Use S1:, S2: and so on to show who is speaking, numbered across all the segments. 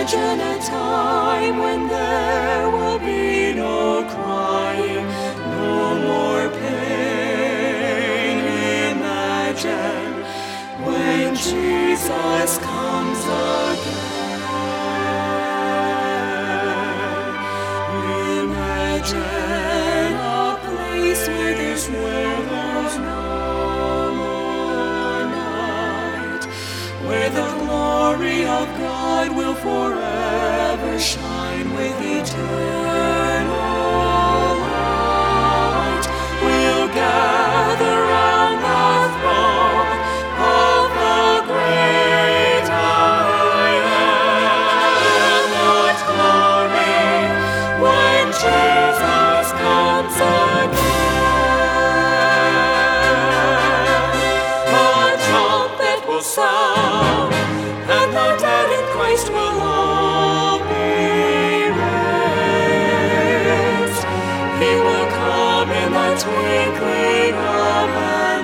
S1: Imagine a time when there will be no crying, no more pain. Imagine when Jesus comes again. Imagine a place where this world knows no more night, where the glory of God will forever shine with eternal light. We'll gather round the throne of the great I Am. What glory when Jesus comes again. A trumpet will sound, and the dead in Christ will all be raised. He will come in the twinkling of an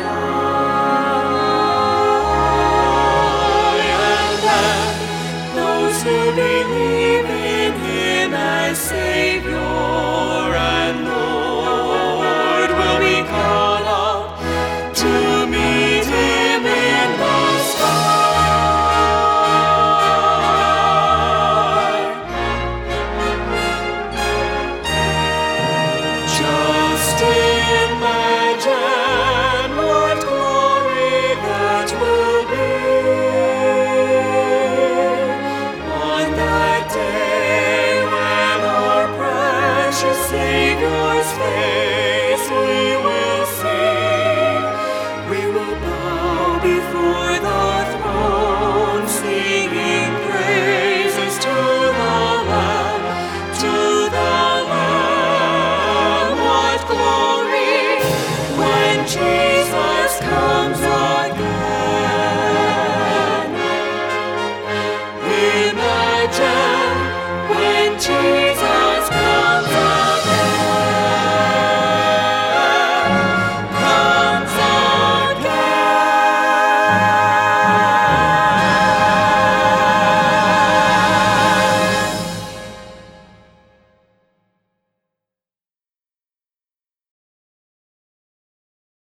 S1: eye, and then those who believe in Him as Savior and Lord will be caught up to meet Him in the sky. Just imagine what glory that will be on that day when our precious Savior's face we will see. We will bow before the throne, singing praises to the Lamb, to the Lamb. What glory when Jesus comes again. Imagine when Jesus